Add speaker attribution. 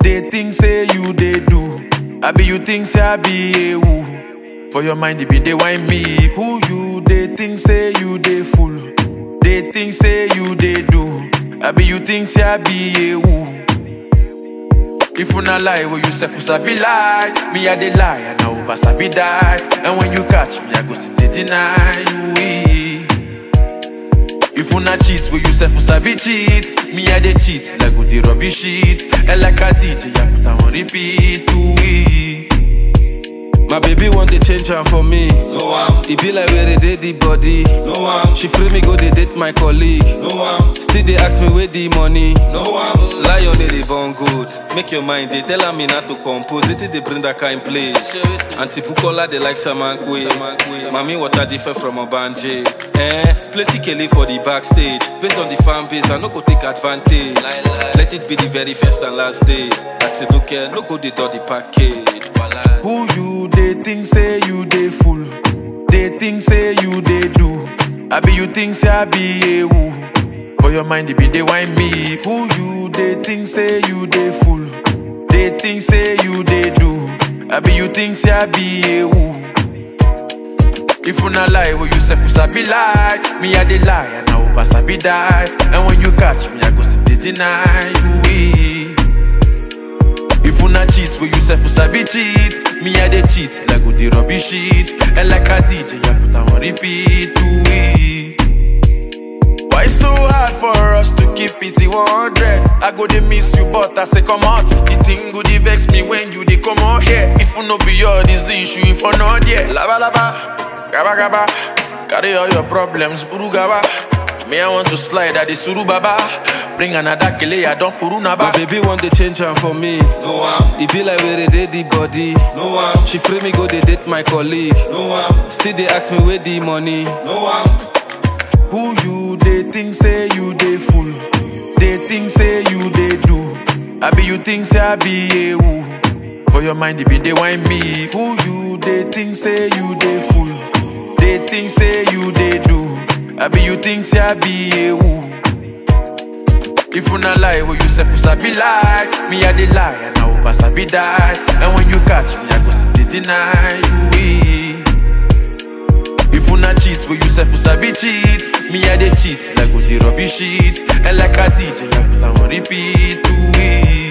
Speaker 1: they think say you they do. I be you think say I be a woo. For your mind, it be they whine me. Who you, they think say you they fool. They think say you they do. I be you think say I be a woo. If you not lie, when you say for sabi lie, me I dey lie and I over sabi die. And when you catch me, I go still dey deny you. If you not cheat, when you say for sabi cheat, me I dey cheat like go dey rubbish shit. And like a DJ, I put am on repeat.
Speaker 2: My baby want to change her for me.
Speaker 3: No one.
Speaker 2: It be like where they did the body.
Speaker 3: No one.
Speaker 2: She free me go they date my colleague.
Speaker 3: No one.
Speaker 2: Still they ask me where the money.
Speaker 3: No one.
Speaker 2: Lie on the born good. Make your mind, they tell me not to compose. It they bring that kind place. Auntie Pukola they like Samankwe. Mami water different from a banje. Plenty Kelly for the backstage. Based on the fan base, I no go take advantage. Let it be the very first and last day. That's it, no care, no go they do the package.
Speaker 1: Who you, they think say you they fool. They think say you they do. I be you think say I be a woo. For your mind, it be they whine me. Who you, they think say you they fool. They think say you they do. I be you think say I be a woo. If you not lie, when you say for sabi lie, me I dey lie and I over sabi die. And when you catch me, I go still dey deny you. If you not cheat, when you say for sabi cheat, me I dey cheat like go dey rubbish shit. And like a DJ, I put am on repeat. Why so hard for us to keep it 100? I go dey miss you, but I say come out. The thing go dey vex me when you dey come out here. If you no be yours, this the issue. If you not there, laba laba, gaba gaba, carry all your problems, buru gaba. Me I want to slide at the suru baba. Bring another kele, I don't puru naba.
Speaker 2: My baby want to change her for me.
Speaker 3: No one.
Speaker 2: It be like where they did the body.
Speaker 3: No one.
Speaker 2: She free me go they date my colleague.
Speaker 3: No one.
Speaker 2: Still they ask me where the money.
Speaker 3: No one.
Speaker 1: Who you, they think say you they fool. They think say you they do. I be you think say I be a woo. For your mind, it be they whine me. Who you, they think say you they fool. They think say you they do. I be you think say I be a woo. If you not lie, when you say for sabi lie, me I dey lie and I over sabi die. And when you catch me, I go still dey deny you. If you not cheat, when you say for sabi cheat, me I dey cheat like go dey rubbish shit. And like a DJ, I put am on repeat.